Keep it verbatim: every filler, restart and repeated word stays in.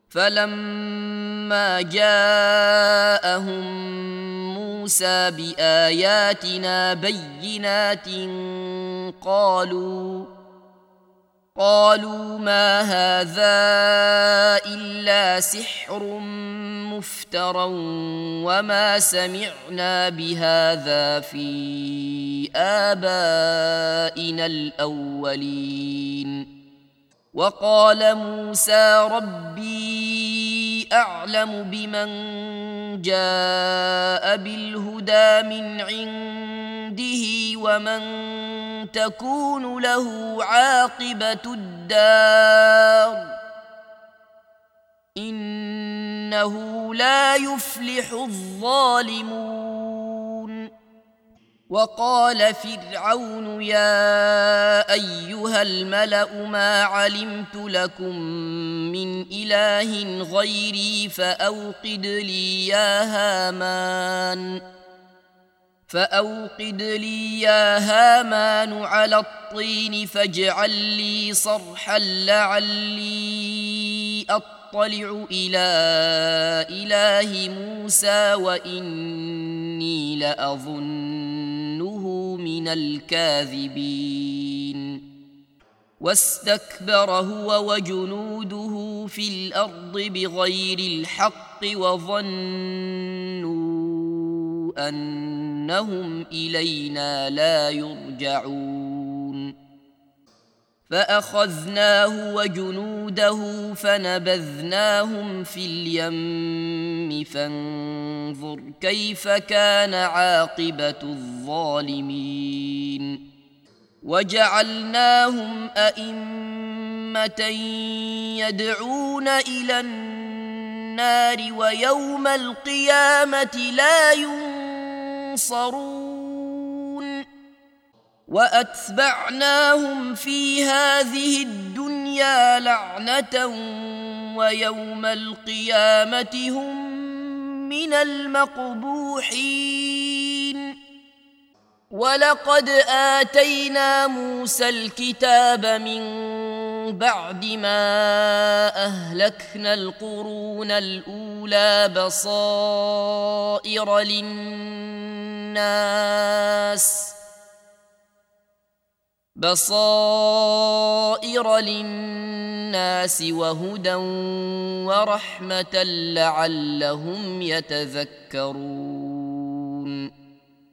فلما جاءهم موسى بآياتنا بينات قالوا قالوا ما هذا إلا سحر مفترى وما سمعنا بهذا في آبائنا الأولين. وقال موسى ربي أعلم بمن جاء بالهدى من عنده ومن تكون له عاقبة الدار إنه لا يفلح الظالمون. وقال فرعون يا أيها الملأ ما علمت لكم من إله غيري فأوقد لي يا هامان فأوقد لي يا هامان على الطين فاجعل لي صرحا لعلي أطلع إلى إله موسى وإني لأظنه من الكاذبين. واستكبر هو وجنوده في الأرض بغير الحق وظنوا أنهم إلينا لا يرجعون. فأخذناه وجنوده فنبذناهم في اليم فانظر كيف كان عاقبة الظالمين. وجعلناهم أئمة يدعون إلى النار ويوم القيامة لا ينصرون. وأتبعناهم في هذه الدنيا لعنة ويوم القيامة هم من المقبوحين. ولقد آتينا موسى الكتاب من بعد ما أهلكنا القرون الأولى بصائر للناس بصائر للناس وهدى ورحمة لعلهم يتذكرون.